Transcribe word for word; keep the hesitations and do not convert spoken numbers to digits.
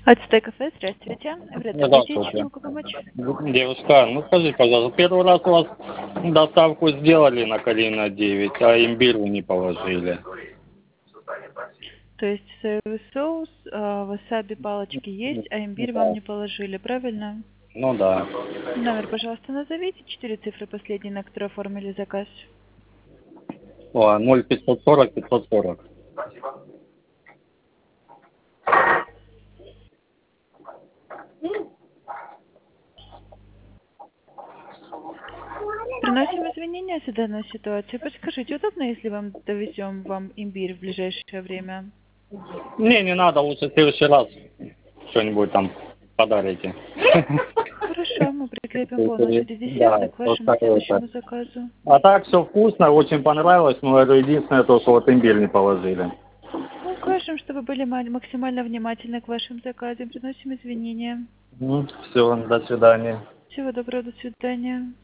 Ацтек кафе, здравствуйте. Вряд ли чем Здравствуйте. могу помочь? Девушка, ну скажите, пожалуйста, первый раз у вас доставку сделали на Калина девять, а имбирь вы не положили. То есть соевый соус, а, васаби палочки есть, а имбирь вам Да. не положили, правильно? Ну да. Номер, пожалуйста, назовите. Четыре цифры последние, на которые оформили заказ. О, ноль пятьсот сорок пятьсот сорок. Приносим извинения за данную ситуацию. Подскажите, удобно, если вам довезем вам имбирь в ближайшее время? Не, не надо, лучше в следующий раз что-нибудь там подарите. Хорошо, мы прикрепим бонусы Да, десерта к вашему просто это. следующему заказу. А так все вкусно, очень понравилось, но это единственное то, что вот имбирь не положили. Укажем, чтобы были ма- максимально внимательны к вашим заказам. Приносим извинения. Все, до свидания. Всего доброго, до свидания.